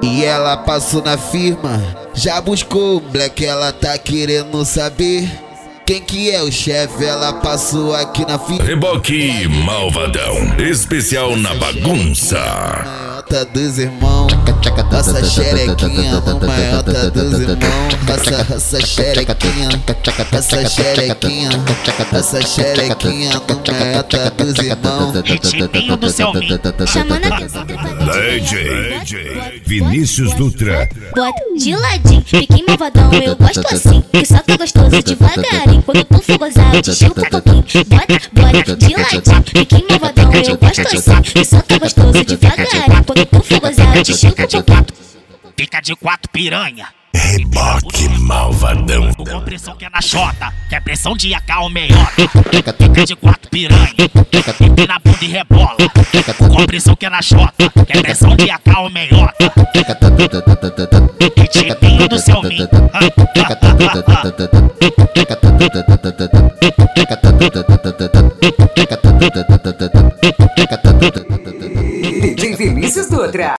E ela passou na firma, já buscou o black, ela tá querendo saber quem que é o chefe, ela passou aqui na firma. Reboque Malvadão, especial na bagunça. Maiota dos irmãos, essa xerequinha no maiota dos irmãos. Essa xerequinha, essa xerequinha, essa xerequinha no maiota dos irmãos. Ritinho do seu Chamando a atenção. DJ Vinícius Dutra. Bota de ladinho, pique malvadão, eu gosto assim. Que só que gostoso devagarinho. Quando tu for gozar, eu te chupo um pouquinho. Bota de ladinho, pique malvadão, eu gosto assim. Que só que gostoso devagarinho. Quando tu for gozar, eu te chupo um pouquinho. Fica de 4 piranha. Reboque Malvadão. Com pressão que é na chota, que é pressão de AK ou meiota. Fica de 4 piranha, pique na bunda e rebola. Com pressão que é na chota, que é pressão de AK ou meiota. Ritinho do seu mim. DJ Vinícius Dutra.